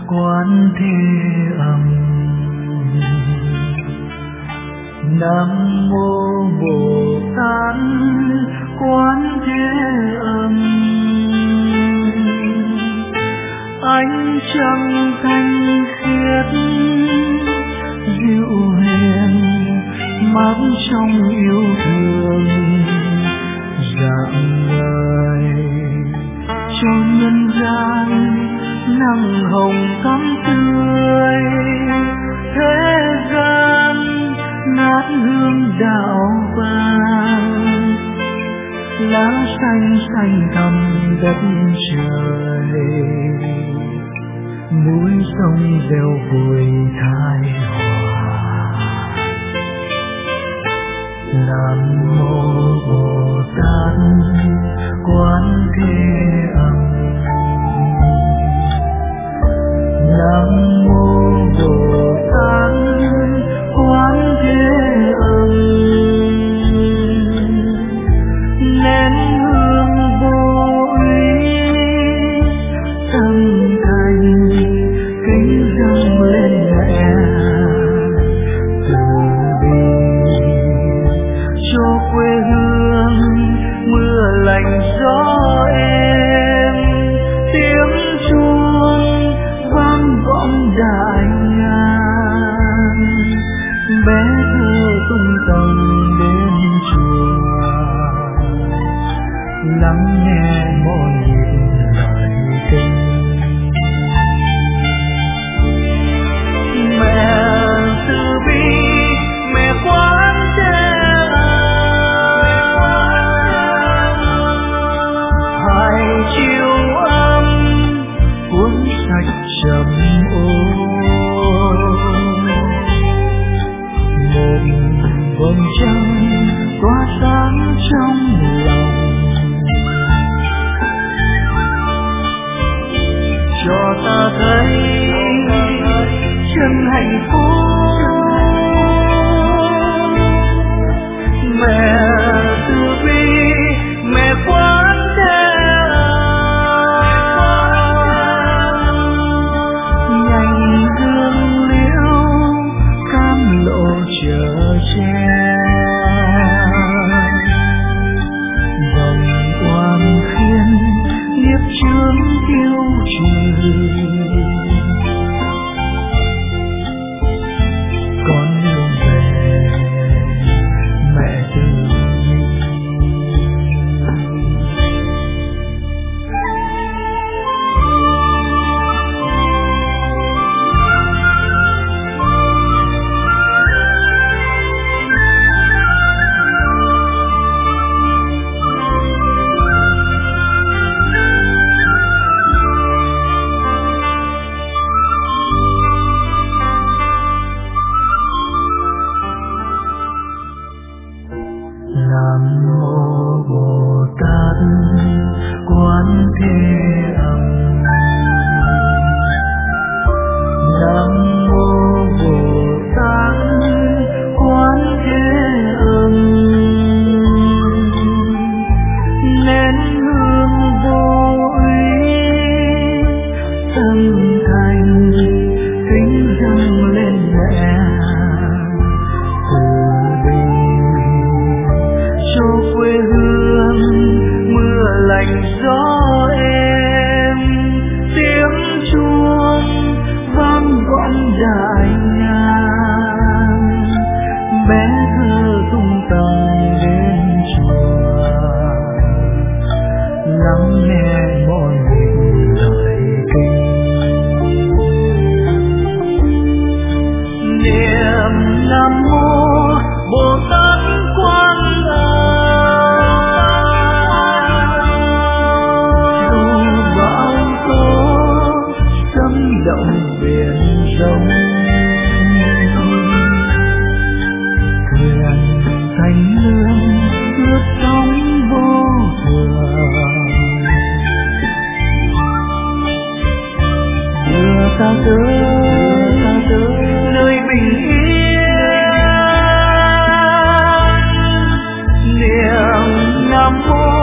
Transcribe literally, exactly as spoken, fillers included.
Quán Thế Âm. Nam mô Bồ Tát Quán Thế Âm. Ánh trăng thanh khiết dịu hiền mát trong yêu thương, rạng ngời cho nhân gian nắng hồng thắm tươi. Thế gian nát hương đạo vàng, lá xanh xanh thẳm đất trời, núi sông reo vui thái hòa. Nam mô Bồ Tát Quán Thế Âm. Nam mô Bồ Tát Quán Thế Âm. Nén hương vô úy tâm thành kính dâng lên mẹ từ bi cho quê hương mưa lạnh gió êm. Tiếng chuông vang vọng đại ngàn, bé thơ tung tầng đến chùa lắng nghe mỗi nhịp lời kinh. Mẹ từ bi, mẹ Quán Thế Âm, hai chiều âm cuốn sạch trầm ôn. Một vầng trăng tỏa sáng trong lòng, cho ta thấy chân hạnh phúc. Mẹ từ bi, mẹ Quán Thế Âm, nhành hương liễu cam lộ chở che. Vòng oan khiên nghiệp chướng tiêu trừ, con yêu về mẹ từ bi. Nam mô Bồ Tát Quán Thế Âm. Nam mô Bồ Tát Quán Thế Âm. Nén hương vô úy tâm thành kính dâng lên mẹ từ bi cho quê hương mưa lạnh gió êm. Tiếng chuông vang vọng đại ngàn, bé thơ tung tầng đến chùa lắng nghe mỗi nhịp lời kinh. Niệm Nam mô Bồ Tát Quán động biển rộng, thuyền thanh lương lướt sóng vô thường, đưa ta tới ta tới nơi bình yên. Niệm Nam mô